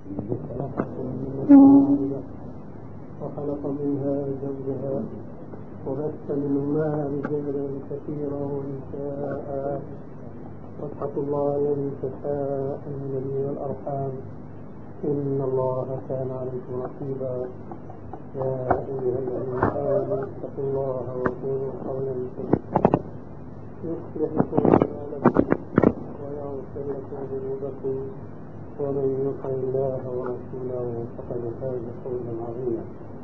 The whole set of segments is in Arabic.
خلقكم من نفس واحدة وخلق منها زوجها وبث منهما رجالا كثيرا ونساء واتقوا الله الذي تساءلون به والأرحام إن الله كان عليكم رقيبا. يا أيها الذين آمنوا اتقوا الله وقولوا قولا سديدا يصلح لكم أعمالكم ويغفر لكم ذنوبكم ومن يطع الله ورسوله فقد فاز فوزا عظيما.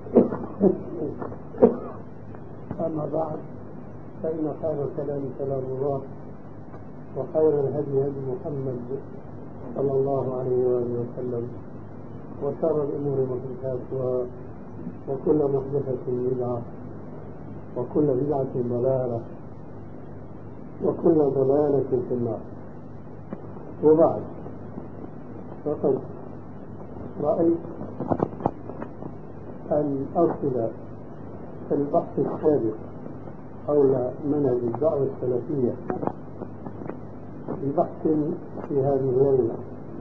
أما بعد، فإن خير الكلام كلام الله وخير الهدي هدي محمد صلى الله عليه وآله وسلم وشر الأمور محدثاتها وكل محدثة بدعة وكل بدعة ضلالة وكل ضلالة في النار. وبعد، فقد رأيت أن أصل في البحث السابق حول منهج الدعوة السلفية ببحث في هذه الليلة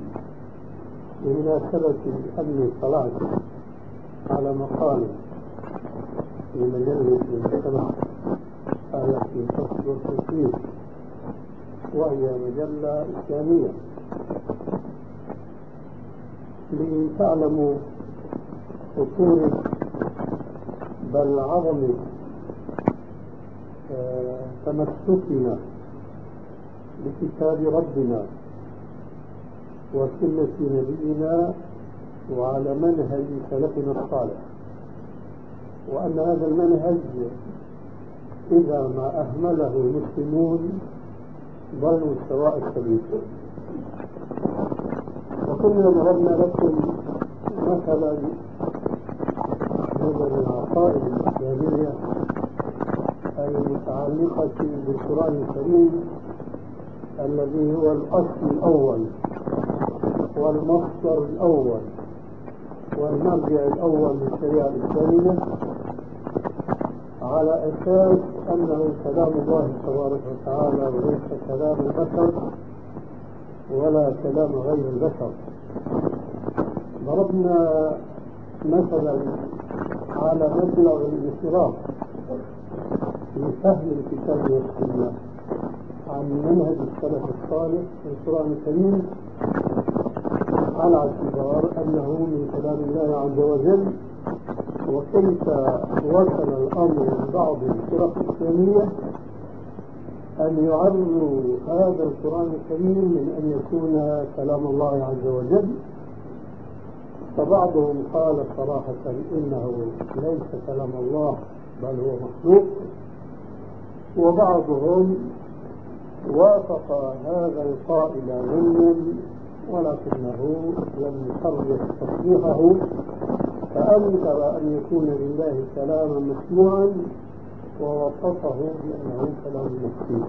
بمناسبة أني اطلعت على مقال لمجلة المجتمع التي تصدر تفسير، وهي مجلة إسلامية، لتعلموا خطورة بل عظمة تمسكنا بكتاب ربنا وسنة نبينا وعلى منهج سلفنا الصالح، وأن هذا المنهج إذا ما أهمله المسلمون ضلوا سواء السبيل. وكنا ضربنا لكم مثلا من العقائد الإسلامية المتعلقة بالقرآن الكريم الذي هو الأصل الأول والمصدر الأول والمرجع الأول للشريعة الإسلامية، على أساس أنه كلام الله تبارك وتعالى وليس كلام البشر ولا كلام غير البشر. ضربنا مثلا على مبلغ الانصراف لفهم الكتاب والسنة عن منهج السلف الصالح في القرآن الكريم، على اعتبار أنه من كلام الله عز وجل، وكيف وصل الأمر لبعض الفرق الإسلامية أن يعرضوا هذا القرآن الكريم من أن يكون كلام الله عز وجل. فبعضهم قال صراحة إنه ليس كلام الله بل هو مخلوق، وبعضهم وافق هذا القائل ضمنا ولكنه لم يصرح تصريحه، فأنكر أن يكون لله كلاما مسموعا ووصفه بأنه كلام مكتوب.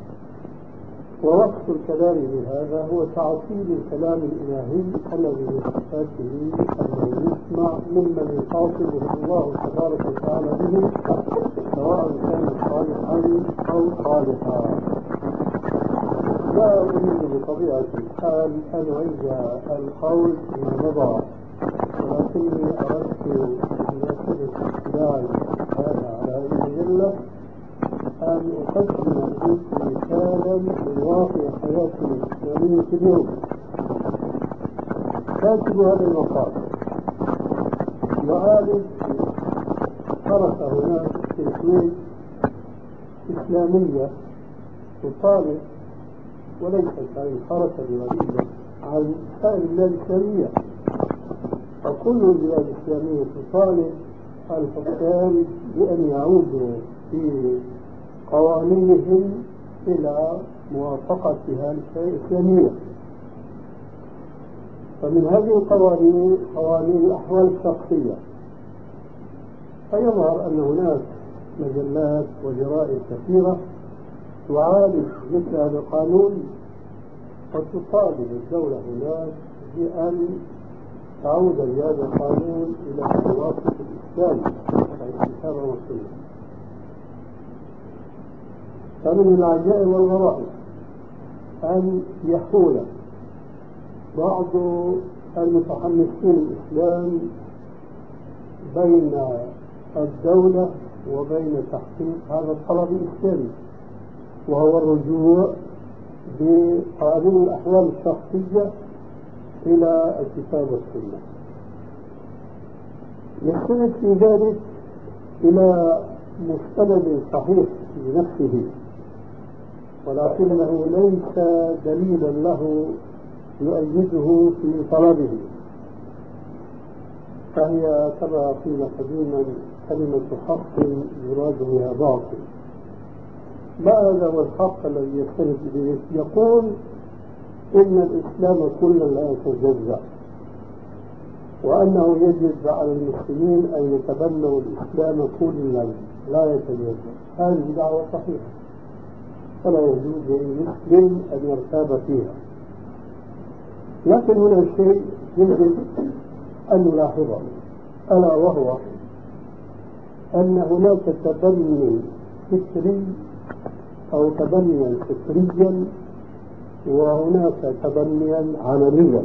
ووصف الكلام بهذا هو تعطيل الكلام الإلهي الذي بصفاته أنه يسمع ممن يخاطبه الله تبارك وتعالى به، سواء كان صالحا أو صالحا. لا أريد بطبيعة الحال أن أعيد القول فيما مضى، ولكني أردت بمناسبة اطلاعي هذا على هذه المجلة أن أقدم إليكم مثالا من واقع حياتنا الإسلامية اليوم. كاتب هذا المقال يعالج حركة هناك في الكويت إسلامية تطالب، وليست هذه الحركة غريبة عن سائر البلاد الإسلامية، فكل البلاد الإسلامية تطالب الحكام بأن يعودوا في قوانينهم إلى موافقتها الإسلامية. فمن هذه القوانين قوانين الأحوال الشخصية، فيظهر أن هناك مجلات وجرائد كثيرة تعالج مثل هذا القانون، وتطالب الدولة هناك بأن تعود بهذا القانون إلى الواسط الإسلامي والكتاب والسنة. فمن العجائب والغرائب أن يحول بعض المتحمسين الإسلام بين الدولة وبين تحقيق هذا الطلب الإسلامي، وهو الرجوع بقانون الأحوال الشخصية إلى الكتاب والسنة. يستند في ذلك إلى مستند صحيح لنفسه، ولكنه ليس دليلا له يؤيده في طلبه، فهي كما قيل قديما كلمة حق يراد بها باطل. ماذا هو الحق الذي يستند إليه؟ يقول إن الإسلام كلا لا يتجزأ، وأنه يجب على المسلمين أن يتبنوا الإسلام كلا لا يتجزأ. هذه دعوة صحيحة، فلا يجوز للمسلم أن يرتاب فيها. لكن هنا شيء يجب أن نلاحظه، ألا وهو أن هناك تبني فكري أو تبنيا فكريا، وهناك تبنيا عمليا.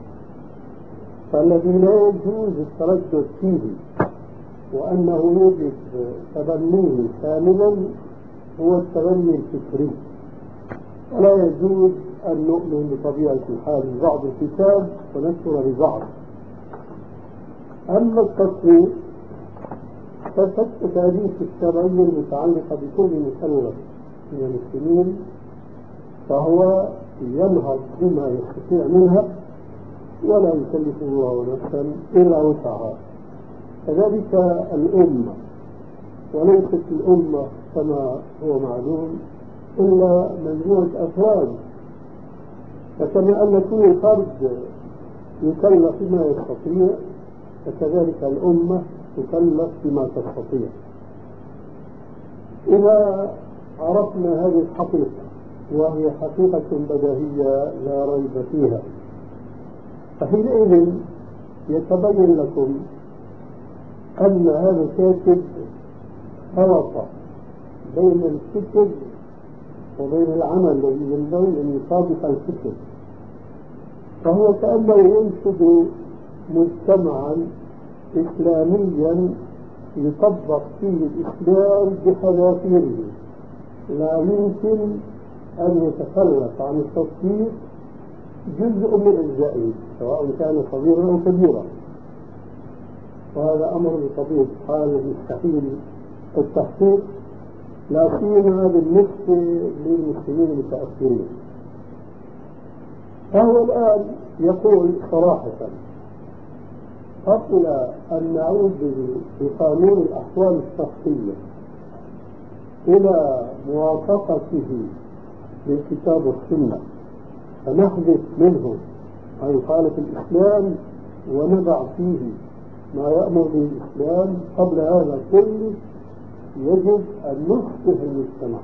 فالذي لا يجوز التردد فيه وأنه يجب تبنيه كاملا هو التبني الفكري، ولا يجوز أن نؤمن بطبيعة الحال ببعض الكتاب ونكفر ببعض. أما التصوير فالتكاليف الشرعية المتعلقة بكل مكلف من المسلمين فهو ينهض بما يستطيع منها، ولا يكلف الله نفسا إلا وسعها. كذلك الأمة، وليست الأمة كما هو معلوم إلا مجموعة أفراد، فكما أن كل فرد يكلف بما يستطيع فكذلك الأمة تكلف بما تستطيع. إذا عرفنا هذه الحقيقة، وهي حقيقة بديهية لا ريب فيها، فحينئذ يتبين لكم أن هذا الكاتب خلط بين الفكر وبين العمل الذي ينبغي أن يطابق الفكر، فهو كأنه ينشد مجتمعا إسلاميا يطبق فيه الإسلام بحذافيره، لا يمكن أن يتخلف عن التطبيق جزء من أجزائه سواء كان صغيرا أو كبيرا، وهذا أمر بطبيعة الحال يستحيل التحقيق، لا سيما بالنسبة للمسلمين المتأخرين. فهو الآن يقول صراحة قبل أن نعود بقانون الأحوال الشخصية إلى موافقته للكتاب والسنة فنحذف منه ما يخالف الإسلام ونضع فيه ما يأمر به الإسلام، قبل هذا كله يجب أن نصلح المجتمع،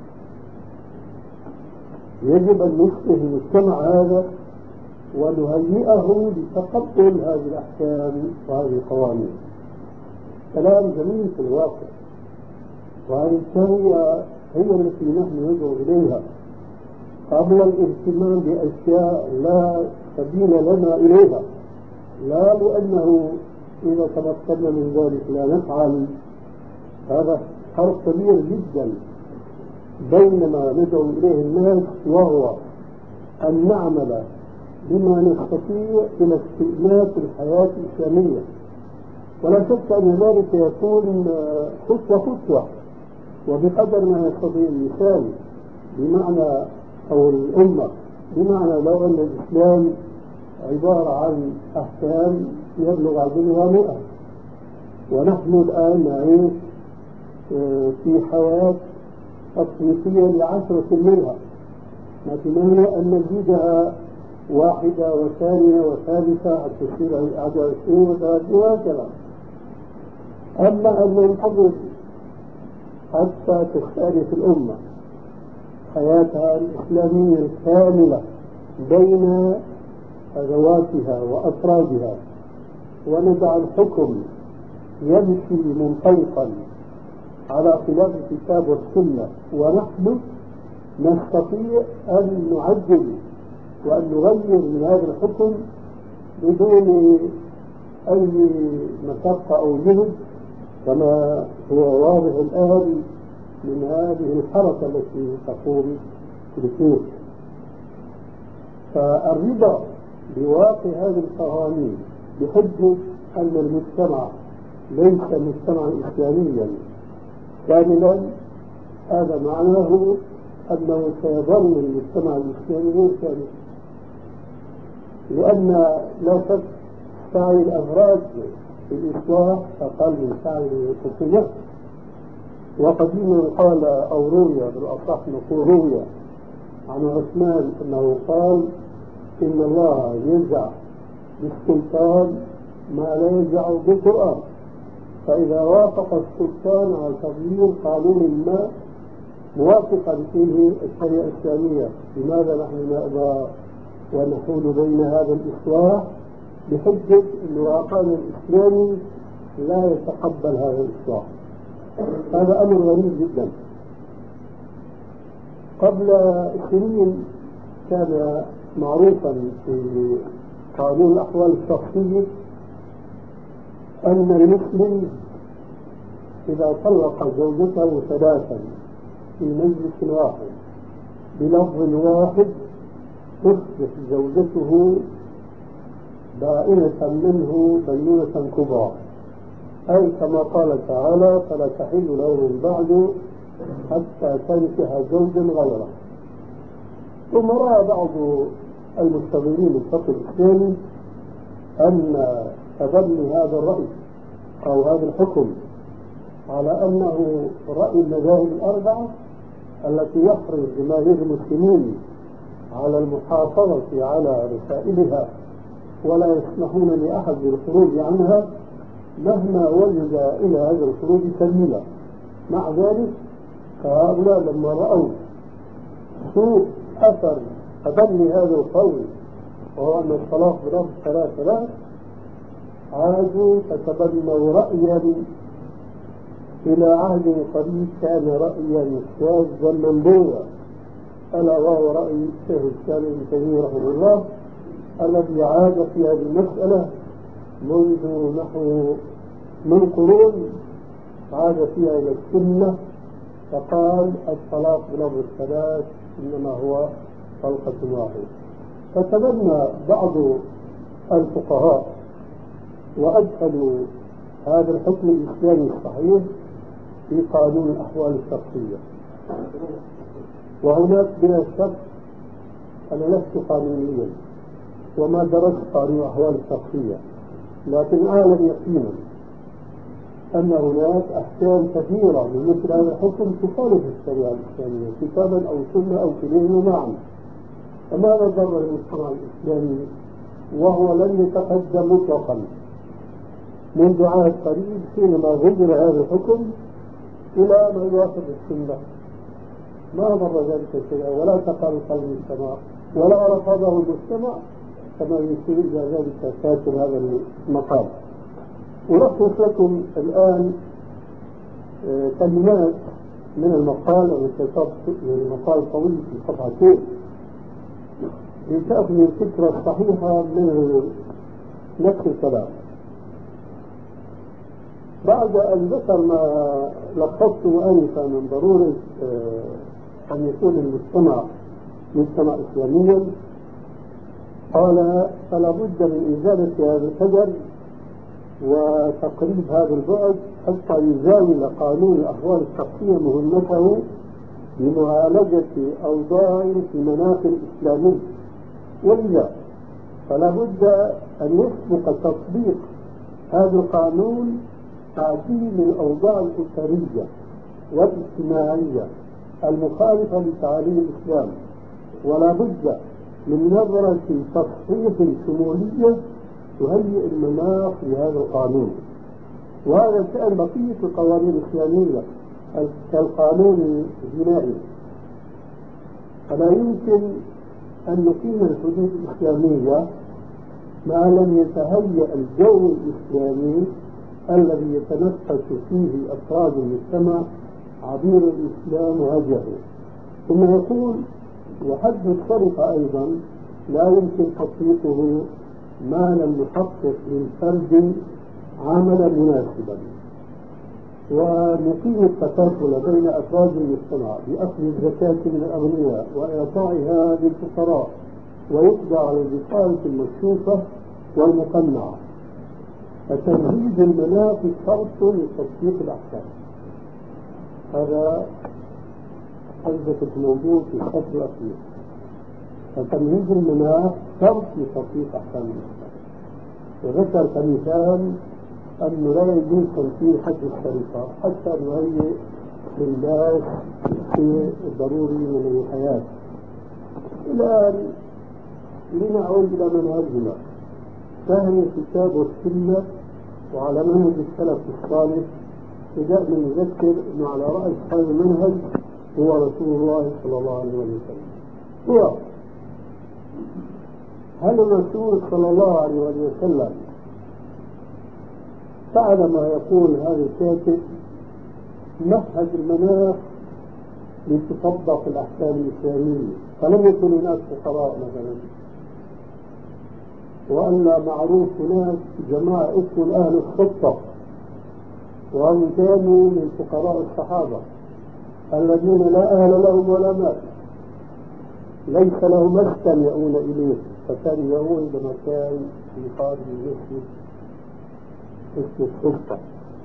يجب أن نصلح المجتمع هذا ونهيئه لتقبل هذه الأحكام وهذه القوانين. كلام جميل في الواقع، وهذه التهيئة هي التي نحن ندعو إليها قبل الاهتمام بأشياء لا سبيل لنا إليها، لا لأنه إذا تمكنا من ذلك لا نفعل. هذا فرق كبير جدا بين ما ندعو إليه الناس وهو أن نعمل بما نستطيع إلى استئناف الحياة الإسلامية، ولا شك أن ذلك يكون خطوة وبقدر ما يستطيع الإنسان، بمعنى أو الأمة، بمعنى لو أن الإسلام عبارة عن أحكام يبلغ عددها 100، ونحن الآن نعيش في حياة تصنيفية ل10 منها، نتمنى أن نزيدها 1 وثانية وثالثة حتى تصير 21 و30 وهكذا. أما أن ننتظر حتى تستأنف الأمة حياتها الإسلامية الكاملة بين أدواتها وأفرادها ونضع الحكم يمشي منطلقا على خلاف الكتاب والسنة، ونحن نستطيع أن نعدل وأن نغير من هذا الحكم بدون أي مشقة أو جهد، كما هو واضح الآن من هذه الحركة التي تقوم بالسوق. فالرضا بواقع هذه القوانين بحجة أن المجتمع ليس مجتمعا إسلاميا كاملا، هذا معناه أنه سيظل المجتمع الإسلامي غير كامل، لأن لا شك سعي الأفراد في الإصلاح أقل من سعي الحكومات. وقديما قال أو روي، بالأصح نقول روي عن عثمان أنه قال إن الله ينزع بالسلطان ما لا ينزع بالقرآن، فإذا وافق السلطان على تغيير قانون ما موافقا فيه الشريعة الإسلامية، لماذا نحن نأبى ونحول بين هذا الإصلاح بحجة أن القانون الإسلامي لا يتقبل هذا الإصلاح؟ هذا أمر غريب جدا. قبل سنين كان معروفا في قانون الأحوال الشخصية أن المسلم إذا طلق زوجته ثلاثا في مجلس واحد بلفظ واحد تصبح زوجته بائنة منه بينونة كبرى، أي كما قال تعالى فلا تحل له من بعد حتى تنكح زوجا غيره. ثم رأى بعض المستغلين الفقه الإسلامي أن تبني هذا الرأي أو هذا الحكم على أنه رأي المذاهب الأربعة التي يحرص جماهير المسلمين على المحافظة على رسائلها ولا يسمحون لأحد بالخروج عنها مهما وجد إلى هذا الخروج سبيلا. مع ذلك فهؤلاء لما رأوا سوء أثر تبني هذا القول وهو أن الطلاق بلفظ ثلاث عادوا فتبنوا رأيا إلى عهد قريب كان رأيا شاذا منبوذا، ألا وهو رأي شيخ الإسلام ابن تيمية رحمه الله الذي عاد في هذه المسألة منذ نحو من قرون، عاد فيها إلى السنة فقال الطلاق بلفظ الثلاث إنما هو طلقة واحدة. فتبنى بعض الفقهاء وأدخلوا هذا الحكم الإسلامي الصحيح في قانون الأحوال الشخصية. وهناك بلا شك أنا لست قانونيا وما درست قانون الأحوال الشخصية، لكن أعلم يقينا أن هناك أحكام كثيرة من مثل هذا الحكم تخالف الشريعة الإسلامية كتابا أو سنة أو كليهما معا. فماذا ضر المجتمع الإسلامي وهو لن يتقدم مطلقا منذ عهد قريب حينما غير هذا الحكم إلى ما يوافق السنة؟ ما ضر ذلك شيئا ولا تقارب المجتمع ولا رفضه المجتمع كما يشير إلى ذلك كاتب هذا المقال. ألخص لكم الآن كلمات من المقال المقال طويل في صفحتين لتأخذ الفكرة الصحيحة من نفس الكلام. بعد أن ذكر ما لخصته آنفا من ضرورة أن يكون المجتمع مجتمع إسلاميا، قال فلا بد من إزالة هذا الحجر وتقريب هذا البعد حتى يزاول قانون الأحوال الشخصية مهمته بمعالجة أوضاع في مناخ الإسلامي. ولذا فلا بد أن يسبق تطبيق هذا القانون تعديل الأوضاع الأسرية والاجتماعية المخالفة لتعاليم الإسلام، ولا بد من نظرة تصحيح شمولية تهيئ المناخ لهذا القانون. وهذا شأن بقية القوانين الإسلامية كالقانون الجنائي. فلا يمكن أن نقيم الحدود الإسلامية ما لم يتهيأ الجو الإسلامي الذي يتنفس فيه أفراد المجتمع عبير الإسلام وهجره. ثم يقول وحد السرقة أيضا لا يمكن تطبيقه ما لم نحقق للفرد عملا مناسبا ونقيم التكافل بين أفراد المجتمع بأخذ الزكاة من الأغنياء وإعطائها للفقراء ويقضى على البطالة المكشوفة والمقنعة، فتمهيد المناخ شرط لتطبيق الأحكام. هذا أجزة الموضوع في الفصل الأخير. فتمهيد المناخ شرط لتطبيق أحكام الإسلام. وذكر كمثال أنه لا يجوز تنفيذ حد السرقة حتى نهيئ للناس الشيء الضروري من الحياة. الآن لنعود إلى منهجنا، فهم الكتاب والسنة وعلى منهج السلف الصالح. بدأنا نذكر أنه على رأس هذا المنهج هو رسول الله صلى الله عليه وسلم. هو هل الرسول صلى الله عليه وسلم فعل ما يقول هذا الكاتب، مهد المناخ لتطبق الأحكام الإسلامية، فلم يكن هناك فقراء مثلا، وأن معروف هناك جماعة اسمهم أهل الخطة، وهم كانوا من فقراء الصحابة الذين لا أهل لهم ولا مال، ليس لهم مسكن يؤون إليه، فكان يؤون إلى مكان يقال المسجد اسم الخطة.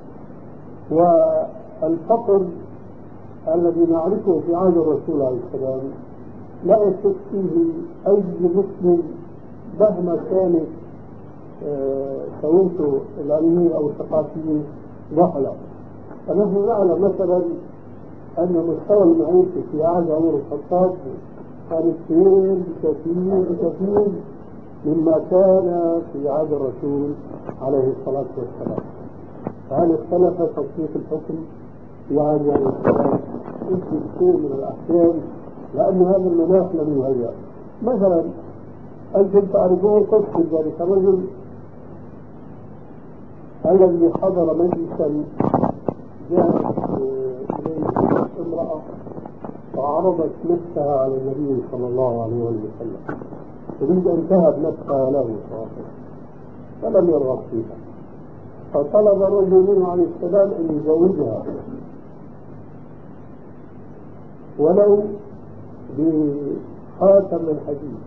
والفقر الذي نعرفه في عهد الرسول عليه السلام لا يشك فيه أي مسلم مهما كانت سويته العلمية أو الثقافية ضحلة. فنحن نعلم مثلا أن مستوى المعيشة في عهد عمر الخطاب كان كثير مما كان في عهد الرسول عليه الصلاة والسلام. فهل اختلف تطبيق الحكم في عهد عليه السلام؟ يمكن كثير من الأحيان لأن هذا المناخ لم يهيأ. مثلا أنتم تعرفون قصة ذلك الرجل الذي حضر مجلسا جاءت إليه امرأة وعرضت نفسها على النبي صلى الله عليه وسلم، تريد أن تهب نفسها له فلم يرغب فيها، فطلب الرجل منه عليه السلام أن يزوجها ولو بخاتم الحديد.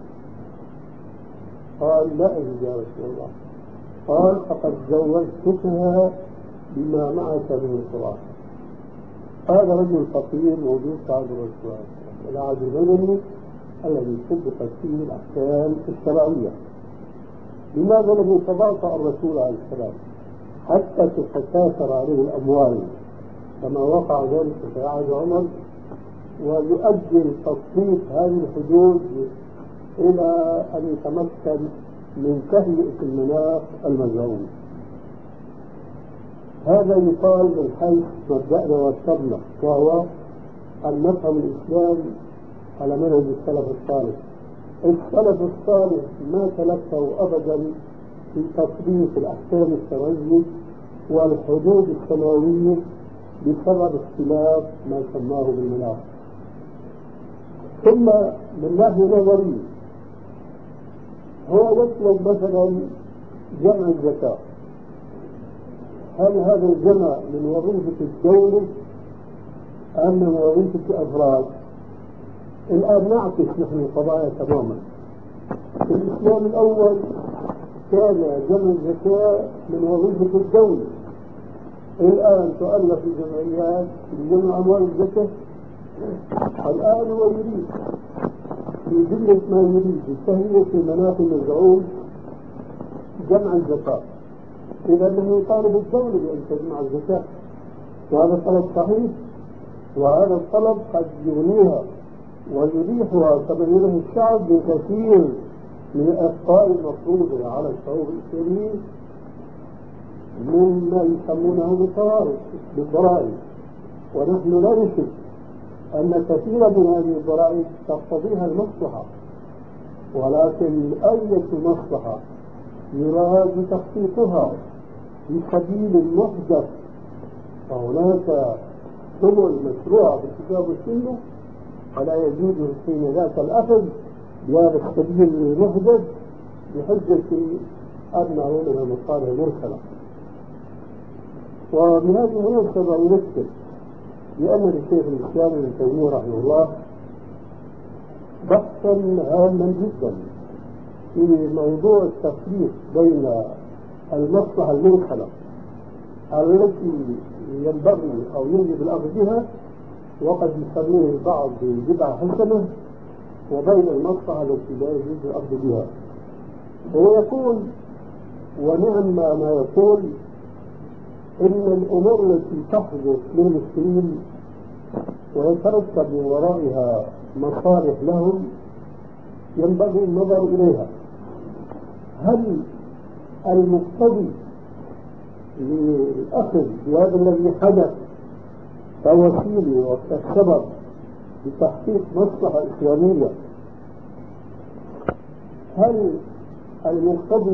قال لا أجد يا رسول الله. قال فقد زوجتكها بما معك من القرآن. هذا رجل فقير موجود في عهد الرسول العهد الغنمي الذي طبقت فيه الأحكام الشرعية. لماذا لم يتباطأ الرسول عليه السلام حتى تتكاثر عليه الأموال كما وقع ذلك في عهد عمر، ويؤجل تطبيق هذه الحدود إلى أن يتمكن من تهيئة المناخ المزعوم؟ هذا يقال من حيث مبدأنا واشترنا، وهو أن نفهم الإسلام على منهج السلف الصالح. السلف الصالح ما تلفوا أبدا في تطبيق الأحكام الشرعية والحدود السماوية بسبب اختلاف ما سماه بالمناخ. ثم من ناحية نظرية هو يطلب مثلا جمع الزكاة. هل هذا الجمع من وظيفة الدولة أم من وظيفة الأفراد؟ الآن نعكس نحن القضايا تماما. في الإسلام الأول كان جمع الزكاة من وظيفة الدولة، الآن تؤلف الجمعيات لجمع أموال الزكاة. الآن هو يريد في جملة ما يريد التهيئة في المناخ المزعوم جمع الزكاة، إذا أنه يطالب الدولة بأن تجمع الزكاة، وهذا طلب صحيح، وهذا الطلب قد يغنيها ويريحها كما يريه الشعب بكثير من الأخطاء المفروضة على الشعوب الإسلامية مما يسمونه بالضرائب. ونحن لا نشك أن كثيرا من هذه الضرائب تقتضيها المصلحة، ولكن أية مصلحة يراد تخطيطها في سبيل المحدث، فهناك سبل مشروعة في الكتاب والسنة، فلا يجوز حين ذاك الأخذ بهذا السبيل المحدث بحجة أنه من المصالح المرسلة. وبهذه المناسبة نذكر بأن الشيخ الإسلام ابن تيمية رحمه الله بحثا هاما جدا في موضوع التفريق بين المصلحة المرسلة التي ينبغي أو يجب الأخذ بها وقد يسميه البعض بدعة حسنة، وبين المصلحة التي لا يجوز الأخذ بها. هو يقول ونعم ما يقول إن الأمور التي تحدث للمسلمين ويترتب من ورائها مصالح لهم ينبغي النظر إليها. هل المقتضي للأخذ بهذا الذي حدث كوسيلة وكسبب لتحقيق مصلحة إسلامية، هل المقتضي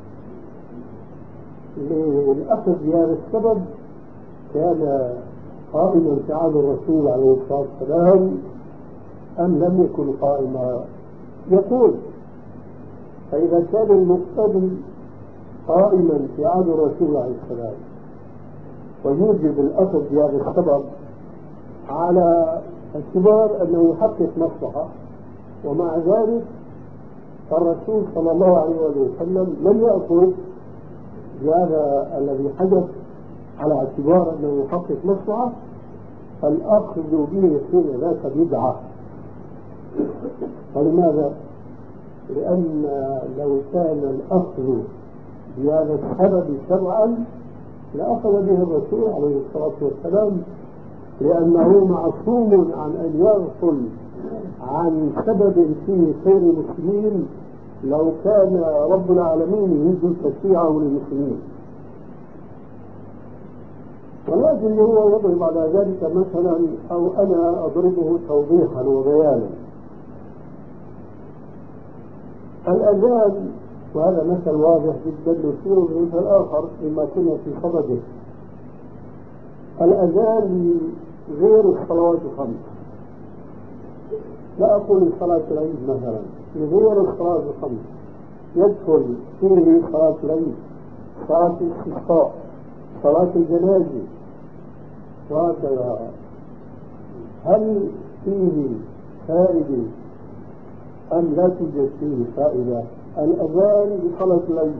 للأخذ بهذا السبب كان قائما في عهد الرسول عليه الصلاة والسلام أم لم يكن قائما؟ يقول فإذا كان المقتضي قائما في عهد الرسول عليه السلام ويوجب الأخذ بهذا السبب على اعتبار أنه يحقق مصلحة، ومع ذلك فالرسول صلى الله عليه وسلم لم يأخذ بهذا الذي حدث على اعتبار أنه يحقق مصلحة، فالأخذ به حين ذاك بدعة. فلماذا؟ لأن لو كان الأخذ بهذا السبب شرعا لأخذ به الرسول عليه الصلاة والسلام، لأنه معصوم عن أن يغفل عن سبب فيه خير المسلمين لو كان رب العالمين يريد تشريعه للمسلمين. ولكن هو يضرب على ذلك مثلا، أو أنا أضربه توضيحا وبيانا. الأذان، وهذا مثل واضح جدا نشير مثل آخر مما كنا في صدده. الأذان غير الصلوات الخمس، لا أقول صلاة العيد مثلا، غير الصلاة الخمس يدخل فيه صلاة العيد، صلاة الاستسقاء، صلاة الجنازة وهكذا. هل فيه فائدة أم لا توجد فيه فائدة؟ الأذان بصلاة العيد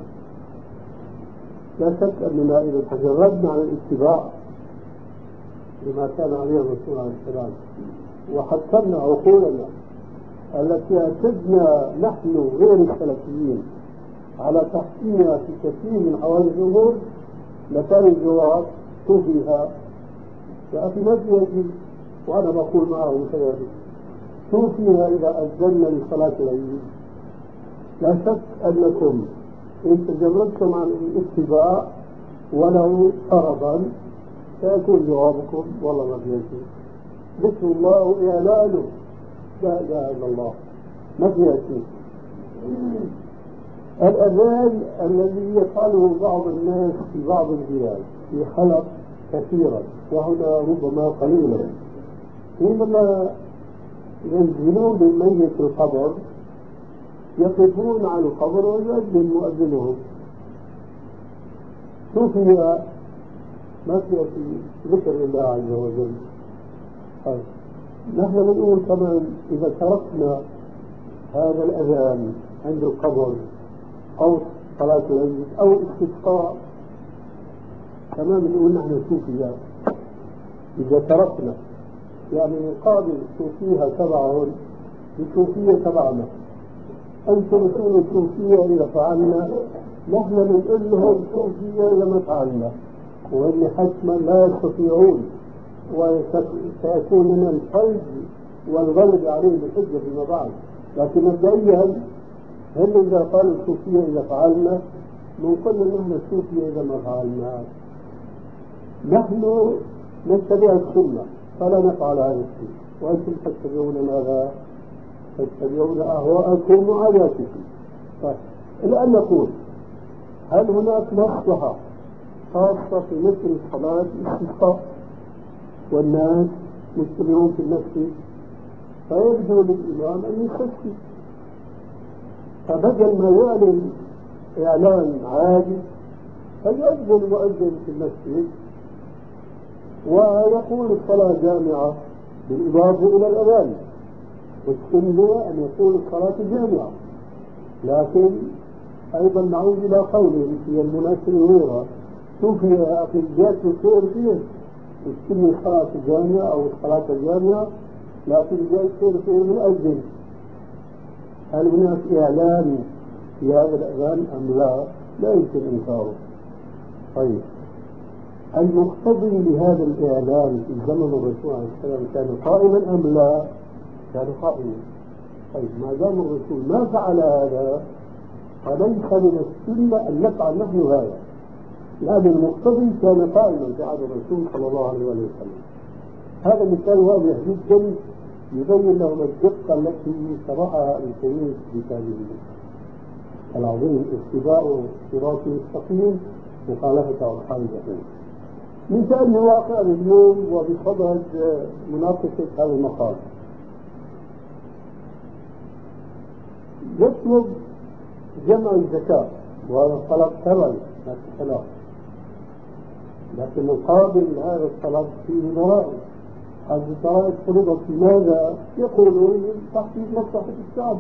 لا شك أننا إذا تجردنا عن الاتباع لما كان عليه الرسول عليه السلام وحكمنا عقولنا التي اعتدنا نحن غير السلفيين على تحكيمها في كثير من حوادث الأمور، لكان الجواب توفيها يا أخي ما في، وأنا بقول معه سيدي توفيها إذا أذنا لصلاة العيد. لا شك أنكم إن تجردتم عن الاتباع ولو فرضا سيكون جوابكم والله ما في شيء، ذكر الله وإعلانه لا إله إلا الله ما فيها شيء. الأذان الذي يفعله بعض الناس في بعض البلاد في خلق كثيرا وهنا ربما قليلا، حينما ينزلون بالميت في القبر يقفون على القبر ويؤذن مؤذنهم. توفي ما في ذكر الله عز وجل. نحن نقول كمان إذا تركنا هذا الأذان عند القبر أو صلاة العيد أو الاستسقاء كمان نقول نحن صوفيا. إذا تركنا يعني مقابل صوفيها تبعهم بصوفية تبعنا، أنتم تكونوا صوفية إذا فعلنا، نحن بنقول لهم صوفية إذا ما فعلنا، وإن حتما لا يستطيعون وسيكون لنا الفرج والغلب عليه بالحجة فيما بعد. لكن مبدئيا هم إذا قالوا الصوفية إذا فعلنا نقول نحن الصوفية إذا ما فعلنا. نحن نتبع السنة فلا نفعل هذا الشيء، وأنتم تتبعون ماذا؟ تتبعون أهواءكم وعاداتكم. الآن نقول هل هناك مصلحة خاصة في مثل صلاة الاستسقاء والناس مجتمعون في المسجد فيبدو للإمام أن يصلي، فبدل ما يعلن إعلان عادي فيؤذن مؤذن في المسجد ويقول الصلاة جامعة بالإضافة إلى الأذان، والسنة أن يقول الصلاة جامعة. لكن أيضا نعود إلى قوله في المناسبة غيرها، شوف يا أخي جات الخير فيه السنة الصلاة الجامعة أو الصلاة الجامعة، لكن جاء الخير فيه المؤذن. هل هناك إعلان في هذا الأذان أم لا؟ لا يمكن إنكاره. طيب المقتضي لهذا الإعلان في زمن الرسول عليه السلام كان قائما أم لا؟ كان قائما. طيب ما دام الرسول ما فعل هذا فليس من السنة أن نفعل نحن هذا، لأن المقتضي كان قائما في عهد الرسول صلى الله عليه وسلم. هذا مثال واضح جدا يبين لهم الدقة التي شرحها ابن تيمية في كتابه العظيم اتباع صراط مستقيم مخالفة أصحاب الجحيم. مثال واقع اليوم وبصدد مناقشة هذا المقال. يطلب جمع الزكاة وهذا طلب ثمن لا خلاف، لكن مقابل هذا الطلب فيه ضرائب. هذه الضرائب فرضت لماذا؟ يقولون تحقيق مصلحة الشعب.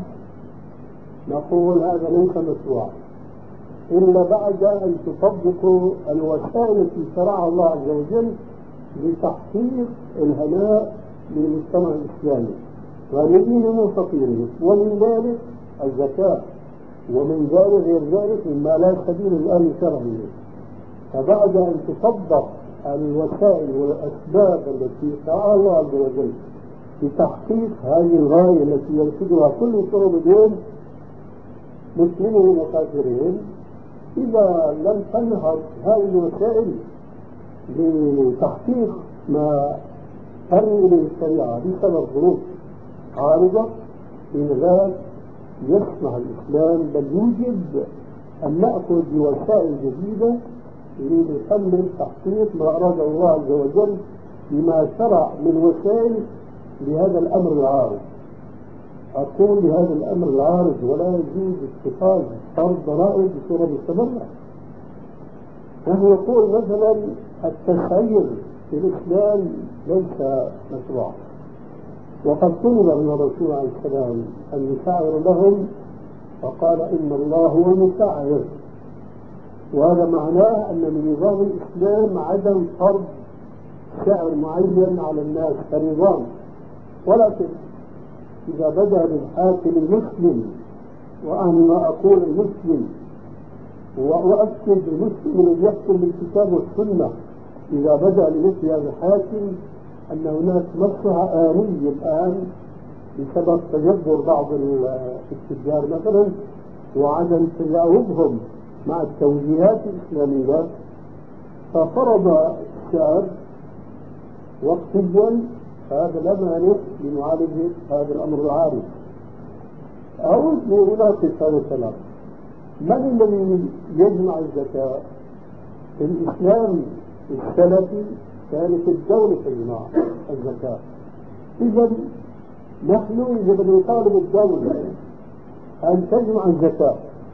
نقول هذا ليس مشروعا إلا بعد أن تطبقوا الوسائل التي شرعها الله عز وجل لتحقيق الهناء للمجتمع الإسلامي غنيين وفقيرين، ومن ذلك الزكاة، ومن ذلك غير ذلك مما لا سبيل الآن شرعي. فبعد أن تطبق الوسائل والأسباب التي شرعها الله عز وجل لتحقيق هذه الغاية التي يرشدها كل شعوب اليوم مسلمين وكافرين، إذا لم تنهض هذه الوسائل لتحقيق ما ترمي إليه الشريعة بسبب ظروف عارضة، من ذلك يسمح الإسلام بل يوجب أن نأخذ بوسائل جديدة لنكمل تحقيق ما أراد الله عز وجل بما شرع من وسائل لهذا الأمر العارض. أقول لهذا الأمر العارض ولا يجوز اتخاذ فرض ضرائب بصورة مستمرة. نحن نقول مثلا التسعير في الإسلام ليس مشروعا، وقد طلب من الرسول عليه السلام أن يسعر لهم فقال إن الله هو المسعر، وهذا معناه أن من نظام الإسلام عدم فرض سعر معين على الناس كنظام، ولكن إذا بدأ للحاكم المسلم، وأنا ما أقول المسلم وأؤكد المسلم الذي يحكم بالكتاب والسنة، إذا بدأ لمثل هذا الحاكم أن هناك مصلحة آنية الآن بسبب تجبر بعض التجار مثلا وعدم تجاوبهم مع التوجيهات الإسلامية، ففرض السعر وقتيا، هذا لا مانع لمعالجة هذا الأمر العارض. أعود لأناقش هذا الكلام. من الذي يجمع الزكاة؟ في الإسلام السلفي كانت الدولة تجمع الزكاة، إذا نحن يجب أن نطالب الدولة أن تجمع الزكاة.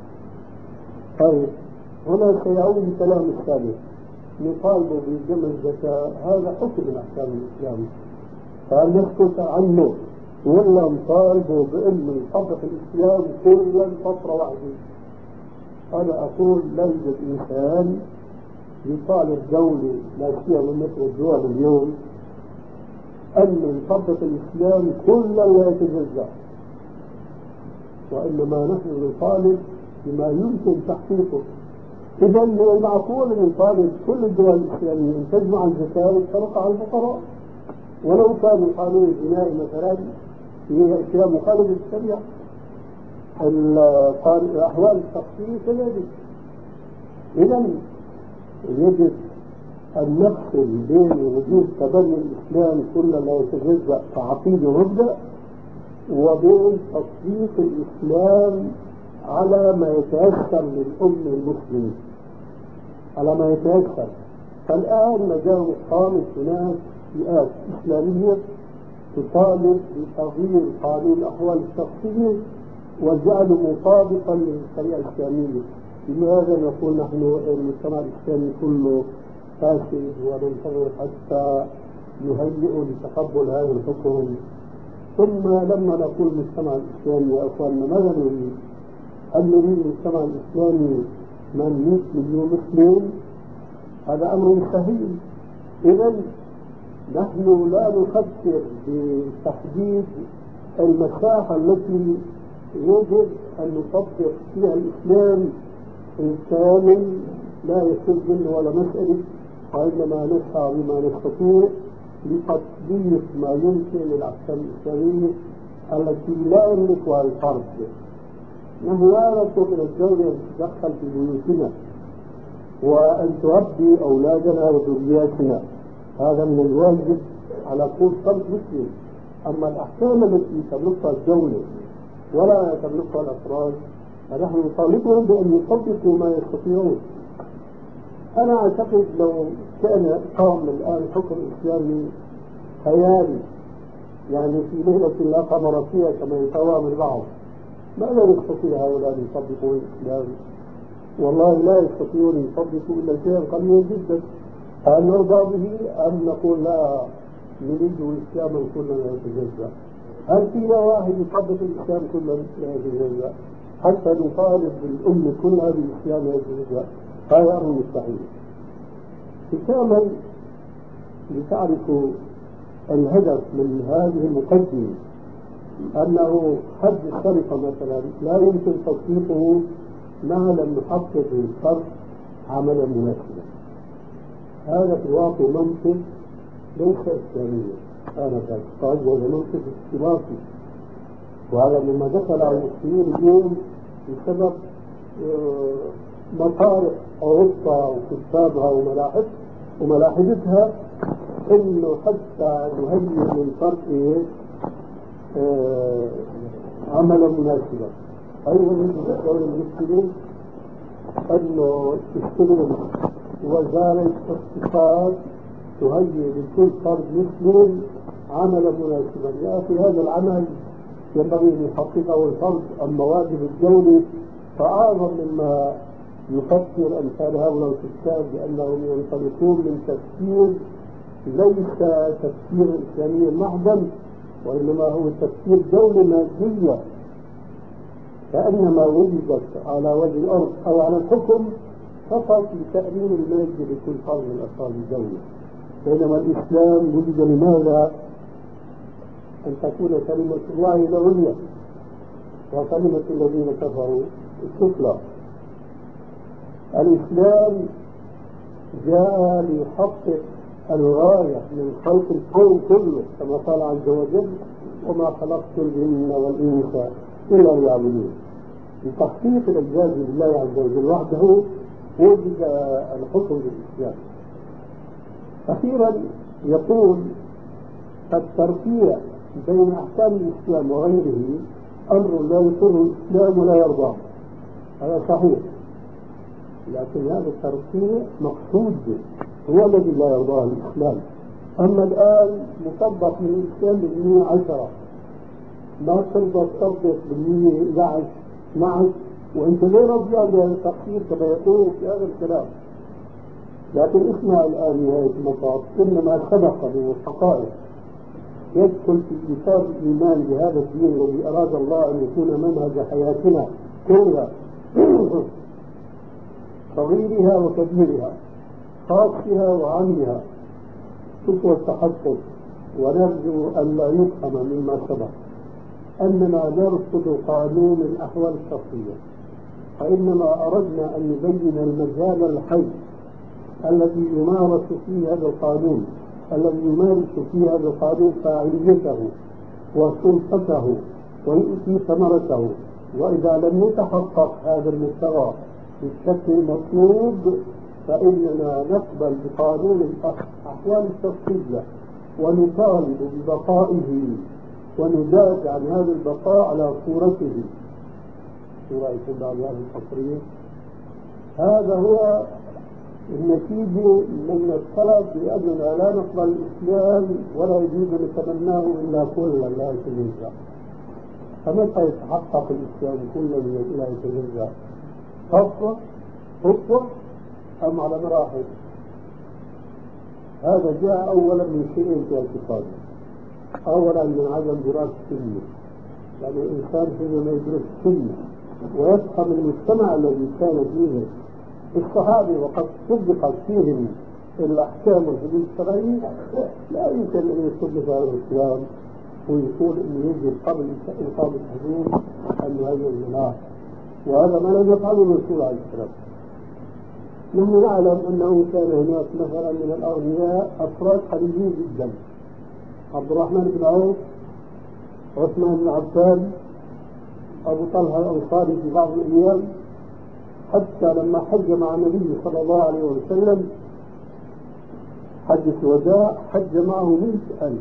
طيب هنا سيعود كلام السابق، نطالب بجمع الزكاة، هذا حكم من أحكام الإسلام، فهل نسكت عنه ولا نطالب بأن يطبق الإسلام كلا فترة واحدة؟ أنا أقول لا يوجد إنسان يطالب دولة لا سيما مثل الدول اليوم أن يطبق الإسلام كلا لا يتجزأ، وإنما نحن نطالب بما يمكن تحقيقه. إذا من المعقول أن يطالب كل الدول الإسلامية أن تجمع الزكاة وتفرق على الفقراء، ولو كان القانون الجنائي مثلا هي أشياء مخالفة للشريعة، الأحوال الشخصية كذلك. إذا يجب أن نفصل بين وجود تبني الإسلام كل لا يتجزأ كعقيدة ومبدأ، وبين تطبيق الإسلام على ما يتيسر للأمة المسلمة، على ما يتيسر. فالآن مجال قامت هناك فئات إسلامية تطالب بتغيير قانون الأحوال الشخصية وجعله مطابقا للشريعة الإسلامية، لماذا نقول نحن المجتمع الإسلامي كله فاسد وننتظر حتى نهيئ لتقبل هذا الحكم؟ ثم لما نقول المجتمع الإسلامي يا أخواننا ماذا نريد؟ هل نريد المجتمع الإسلامي من 100 مليون مسلم؟ هذا أمر مستحيل. إذا نحن لا نفكر بتحديد المساحة التي يجب أن نطبق فيها الإسلام إنسان لا يصير منه ولا مسألة، وإنما نسعى بما نستطيع لتطبيق ما يمكن للأحكام الإسلامية التي لا يملكها الفرد. نحن لا نطلب من الدولة أن تتدخل في بيوتنا وأن تربي أولادنا وذرياتنا، هذا من الواجب على كل فرد مسلم. أما الأحكام التي تملكها الدولة ولا تملكها الأفراد فنحن نطالبهم بأن يطبقوا ما يستطيعون. أنا أعتقد لو كان قام الآن حكم إسلامي خيالي، يعني في ليلة لا قمر فيها كما يتوهم البعض، ماذا يستطيع هؤلاء أن يطبقوا الإسلام؟ والله لا يستطيعون أن يطبقوا إلا شيئا قليلا جدا. هل نرضى به أم نقول لا نريد إسلاما كلنا يتجزأ؟ هل فينا واحد يطبق الإسلام كله لا يتجزأ حتى نطالب بالأمة كلها بالإسلام لا يتجزأ؟ هذا أمر مستحيل. ختاما لتعرفوا الهدف من هذه المقدمة أنه حد السرقة مثلا لا يمكن تطبيقه ما لم يحقق للفرد عملا مناسبا. هذا في الواقع منطق ليس إسلاميا، هذا قصد وهذا منطق اختلاطي، وهذا مما دخل على المسلمين اليوم بسبب مطارح أوروبا وكتابها وملاحدتها إنه حتى نهيئ من فرقه عملا مناسبا. أيضا يجب الدولة المسلمين أنه تستلم وزارة اقتصاد تهيئ لكل فرد مسلم عملا مناسبا. يا أخي هذا العمل ينبغي أن يحققه الفرد، أما واجب الدولة فأعظم مما يفكر أمثال هؤلاء الكتاب بأنهم ينطلقون من تفكير ليس تفكير إسلامي محضا، وإنما هو تفكير دولة مادية كأنما وجدت على وجه الأرض أو على الحكم فقط لتأمين المادة لكل فرد من أفراد الدولة. بينما الإسلام وجد لماذا؟ أن تكون كلمة الله العليا وكلمة الذين كفروا السفلى. الإسلام جاء ليحقق الغاية من خلق الكون كله كما قال عز وجل: وما خلقت الجن والإنس إلا ليعبدون. لتحقيق الإعجاز لله عز وجل وحده وجد الحكم بالإسلام. أخيرا يقول: الترفيع بين أحكام الإسلام وغيره أمر لا يقره الإسلام ولا يرضاه. هذا صحيح، لكن هذا الترفيع مقصود هو الذي لا يرضاه الإسلام. أما الآن مطبق من الإسلام بالمية 10، ما ترضى تطبق بالمية 11 وأنت غير راضي بهذا التقصير كما يقول في هذا الكلام. لكن اسمع الآن نهاية المطاف: إنما سبق من الحقائق يدخل في إطار الإيمان بهذا الدين الذي أراد الله أن يكون منهج حياتنا كلها صغيرها وكبيرها، خاصها وعامها، سوء التحقق. ونرجو أن لا يفهم مما سبق أننا نرفض قانون الأحوال الشخصية، فإنما أردنا أن نبين المجال الحي الذي يمارس فيه هذا القانون، الذي يمارس فيه هذا القانون فاعليته وسلطته ويؤتي ثمرته. وإذا لم يتحقق هذا المستوى بالشكل المطلوب فإننا نقبل بقانون الأحوال الشخصية ونطالب ببقائه وندافع عن هذا البقاء على صورته. رأيكم بعد هذا التصريح؟ هذا هو النتيجة من الطلب، لأننا لا نقبل الإسلام ولا يجوز نتمناه إلا كلا لا يتجزأ. فمتى يتحقق الإسلام كلا لا يتجزأ؟ خطوة أم على مراحل؟ هذا جاء أولا من شيئين في اعتقادي. أولا من عدم دراسة السنة، يعني الإنسان حينما يدرس السنة ويفهم المجتمع الذي كان فيه الصحابة وقد طبقت فيهم الأحكام والحدود الشرعية، لا يمكن أن يصدق هذا الكلام ويقول أنه يجب قبل إقامة الحدود أن هذه المناعة، وهذا ما لم يفعله الرسول عليه السلام. نحن نعلم أنه كان هناك مثلا من الأغنياء أفراد قليلين جدا، عبد الرحمن بن عوف، عثمان بن عفان، أبو طلحة الأنصاري في بعض الأيام، حتى لما حج مع النبي صلى الله عليه وسلم حجة الوداع حج معه 100,000،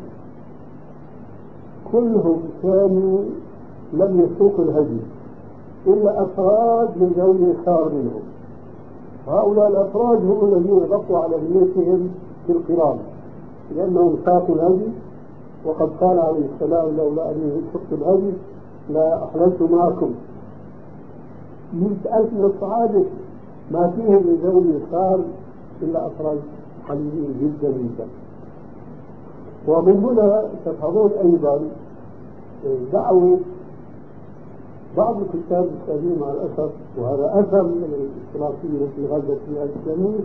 كلهم كانوا لم يسوقوا الهدي إلا أفراد من ذوي اليسار منهم. هؤلاء الأفراد هم الذين بقوا على نيتهم في القران لأنهم ساقوا الهدي، وقد قال عليه السلام لولا أني سقت الهدي لا أحللت معكم. 100,000 من الصحابة ما فيهم من ذوي اليسار إلا أفراد قليلين جدا جدا. ومن هنا تفهمون أيضا دعوة بعض الكتاب الإسلاميين مع الأسف، وهذا أثر من الاشتراكية التي غزت فيها الإسلاميين،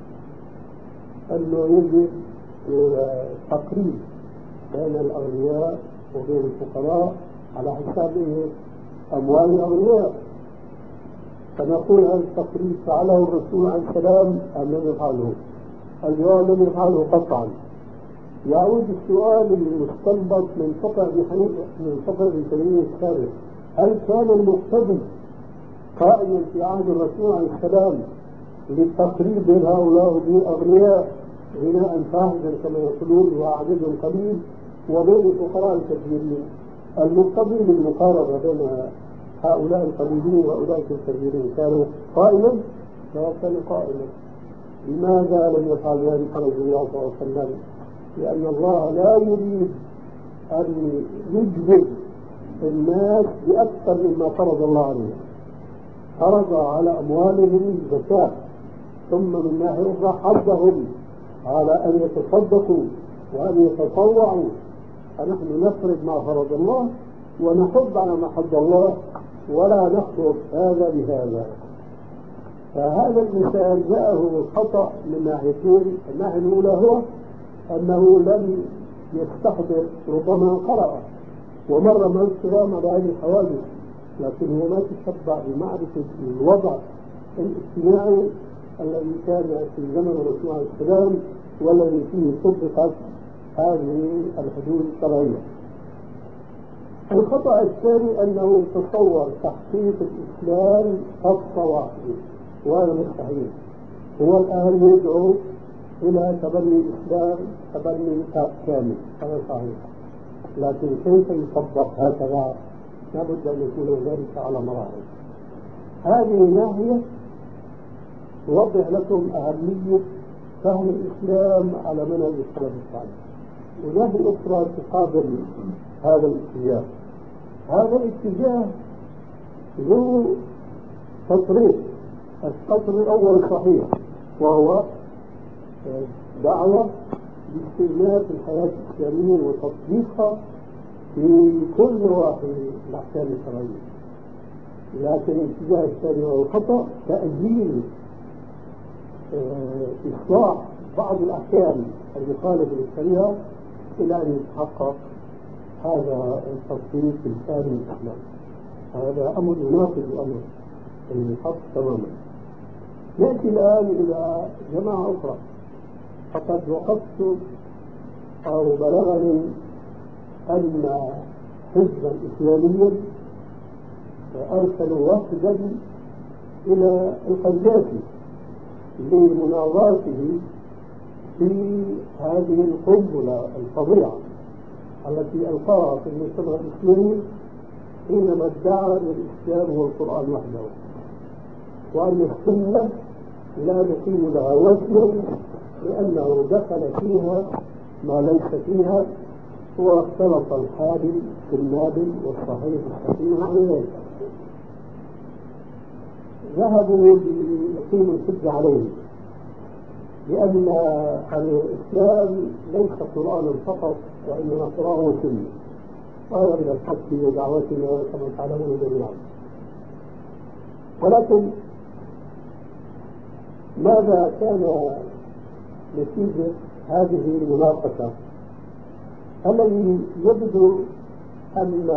أنه يجب تقريب بين الأغنياء وبين الفقراء على حساب أموال الأغنياء. فنقول هذا التقريب فعله الرسول عليه السلام أم لم يفعله؟ الجواب لم يفعله قطعا. يعود السؤال المستنبط من فقه ابن تيمية السابق: هل كان المقتدي قائما في عهد الرسول عليه السلام للتقريب بين هؤلاء الأغنياء غناء فاحشا كما يقولون وعددهم قليل وبين الفقراء الكثيرين؟ المقتضي للمقاربة بين هؤلاء القليلين وأولئك الكثيرين كانوا قائما؟ لا كان قائما. لماذا لم يفعل ذلك رسول الله صلى الله عليه وسلم؟ لأن الله لا يريد أن يجبر الناس بأكثر مما فرض الله عليهم. فرض على أموالهم الزكاة، ثم من ناحية أخرى حضهم على أن يتصدقوا وأن يتطوعوا. فنحن نفرض ما فرض الله ونحض على ما حض الله ولا نخلط هذا بهذا. فهذا المثال جاءه خطأ من ناحيتين. الناحية الأولى هو أنه لم يستحضر، ربما قرأ ومر من الكلام على هذه الحوادث، لكن هو ما تشبع بمعرفة الوضع الاجتماعي الذي كان في زمن الرسول عليه السلام والذي فيه طبقت هذه الحدود الشرعية. الخطأ الثاني أنه تصور تحقيق الإسلام خطة واحدة، وهذا مستحيل. هو الآن يدعو إلى تبني الإسلام تبني كامل، هذا صحيح، لكن كيف يطبق هكذا؟ لابد أن يكون ذلك على مراحل. هذه ناحية توضح لكم أهمية فهم الإسلام على منهج السلف الصالح، وناحية أخرى تقابل هذا الاتجاه. هذا الاتجاه له سطرين. السطر الأول صحيح، وهو دعوة باستئناف الحياة الإسلامية وتطبيقها في كل نواحي الأحكام الشرعية. لكن الاتجاه الثاني وهو الخطأ تأجيل إصلاح بعض الأحكام المخالفة للشريعة إلى أن يتحقق هذا التطبيق الثاني للإسلام. هذا أمر يناقض الأمر الحق تماما. نأتي الآن إلى جماعة أخرى. فقد وقفت أو بلغني أن حزبا إسلاميا أرسلوا وفدا إلى القذافي لمناظرته في هذه القنبلة الفظيعة التي ألقاها في المجتمع الإسلامي حينما ادعى أن الإسلام هو القرآن وحده، وأن السنة لا نقيم لها وزنا لأنه دخل فيها ما ليس فيها، واختلط الحادي بالنادي والصحيح السقيم عن ذلك. ذهبوا ليقيموا الحجة عليه لأن الإسلام ليس قرآنا فقط وإنما قرآن وسنة، وهذا من الحق ودعوتنا كما تعلمون جميعا. ولكن ماذا كان نتيجة هذه المناقشة؟ الذي يبدو أن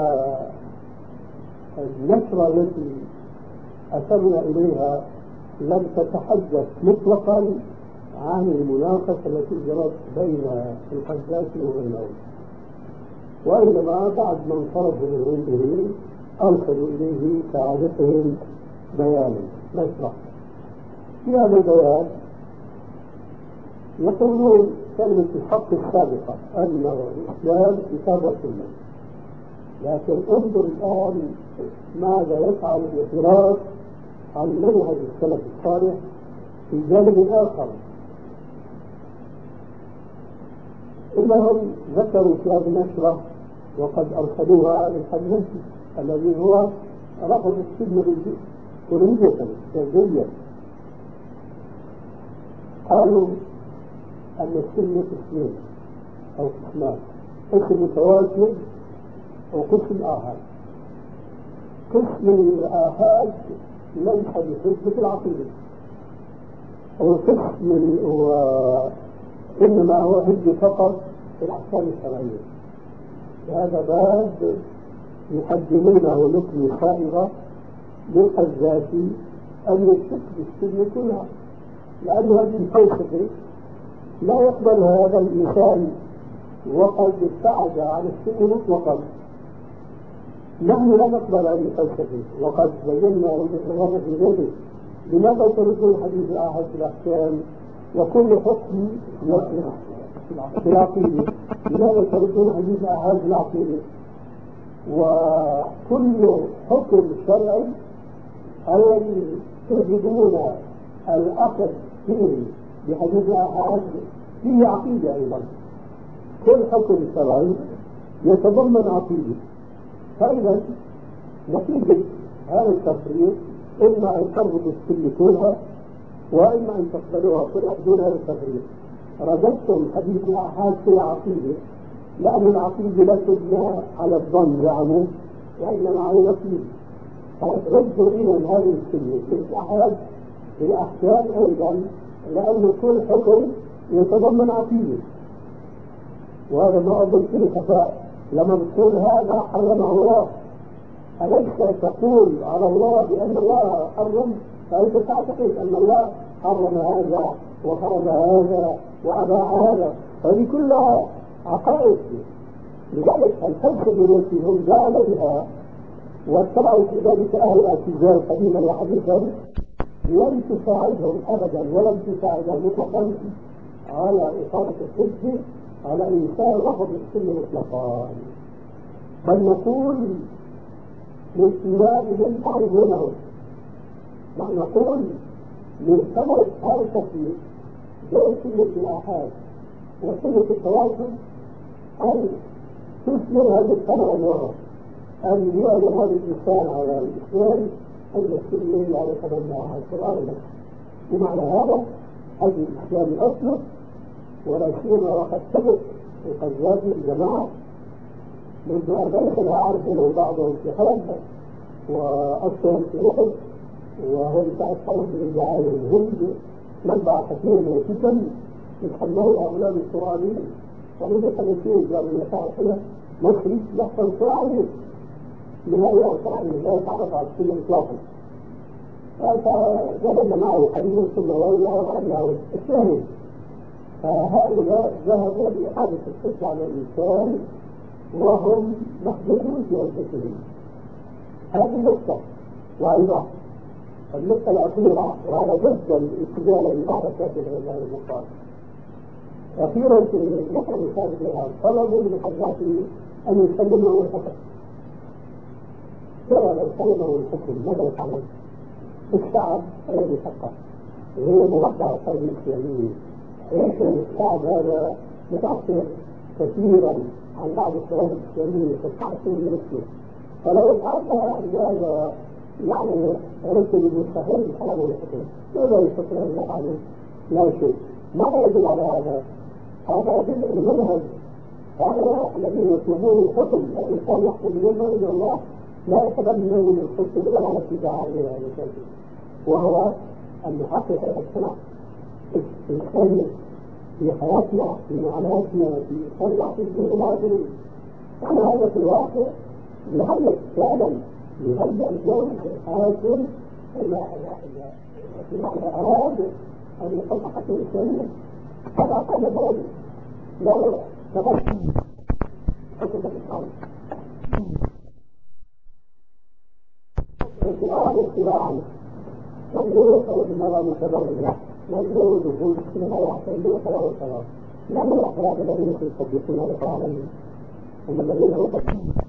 النشرة التي أشرنا إليها لم تتحدث مطلقا عن المناقشة التي جرت بين القذافي وبينهم، وإنما بعد ما انصرفوا من عنده أرسلوا إليه كعادتهم بيانا نشرة. في هذا البيان يقولون كلمة الحق السابقة أن الإسلام كتاب وسنة، لكن انظر الآن ماذا يفعل الاعتراض عن منهج السلف الصالح في جانب آخر. إنهم ذكروا في هذه النشرة وقد أرسلوها للحديثي الذي هو رفض السجن كلية جزئية. قالوا أن السنة قسمين أو قسمان، قسم متواتر وقسم آحاد. قسم الآحاد ليس بحجة العقيدة، والقسم إنما هو حجة فقط في الأحكام الشرعية. هذا باب يقدمونه نقل خائرة للقذافي أن يشك بالسنة كلها، لأن هذه الفلسفة لا يقبل هذا الإنسان وقد ابتعد عن السنة مطلقا. نحن لا نقبل هذه الفلسفة، وقد بينا وجهة في ذلك. لماذا تردون الحديث الآحاد في الأحكام وكل حكم في العقيدة؟ لماذا تردون الحديث الآحاد في العقيدة وكل حكم شرعي الذي تجدون الأخذ فيه بحديث الآحاد فيه عقيدة أيضا؟ كل حكم شرعي يتضمن عقيدة. فإذا نتيجة هذا التفريق إما أن تربطوا السنة كلها وإما أن تقبلوها كلها دون هذا التفريق. رددتم حديث الآحاد في العقيدة لأن العقيدة لا تبنى على الظن زعموا وإنما على اليقين. فردوا إلى هذه السنة في الآحاد في الأحكام أيضا لأن كل حكم يتضمن عقيدة، وهذا ما أظن فيه خفاء. لما بتقول هذا حرمه الله، أليس تقول على الله بأن الله حرم؟ فأنت تعتقد أن الله حرم هذا وحرم هذا وأباح هذا، هذه كلها عقائد. لذلك الفلسفة التي هم جاءوا بها واتبعوا في ذلك أهل الاعتزال قديما وحديثا لم تساعدهم أبدا ولم تساعدهم مطلقا على إقامة الحجة على إنسان رفض السنة مطلقا، بل نقول من إيمانهم تعرفونه. نحن نقول من ثمرة هذا التفسير جاء سنة الآحاد وسنة التواصل أن تثمر هذه الثمرة الأخرى، أن يعلم هذا الإنسان على الإسلام أن السنة لا يتبناها القرآن. ومعنى هذا أجل الإسلام أصله، ولا سيما وقد سبق القذافي الجماعة منذ 40 سنة أعرف أنهم بعضهم في حلب وأصلهم في أحد، وهم تأثروا بالجعال الهند منبع كثير من الفتن يسموه أولاد القرآنيين. ومن سنتين جاءوا من مصالحنا مصري يحصل قرآني نهاية وصحيح لا يتعرف على السنة إطلاقا. فجبنا معه حديث ثم والله وعنه الشاهد. فهؤلاء ذهبوا لإعادة الحج على الإنسان وهم محدودون في أنفسهم. هذه النقطة. وأيضا النقطة الأخيرة وهذا جدا استجابة لبعض الكاتب هذه النقاط. أخيرا في النقطة السابقة طلبوا من القذافي أن يسلمه الحكم. ترى لو سلمه الحكم ماذا يفعل؟ الشعب الذي فقط غير موضع القوم الإسلاميين. يمكن الشعب هذا متأثر كثيرا عن بعض الشباب الإسلاميين في التعصيب المسلم، فلو أعطى هذا يعني رسل المستحيل طلبوا الحكم ماذا يستطيع الله عليه؟ لا شيء. ماذا يدل على هذا؟ هذا يدل المنهج. هذا الذين يطلبون الحكم الإنسان يحكم بما إلى الله لا يتبنى من الحكم إلا على اتباع ذلك، وهو أن نحقق الإقتناع في الخير في حياتنا في معاملاتنا في صلاتنا في عبادتنا. أنا هذا في الواقع نهيئ فعلا لهذا الجو الحاكم الذي أراد أن يصلح حتى الإسلامية. هذا قام بذلك لو تفضل حكم الإسلام اتباعا نقول خلق المرأة من شر الله نقول دخول من الأحسن بوصله والصلاة لم يحرق الذين يصدقون القرآن هم الذين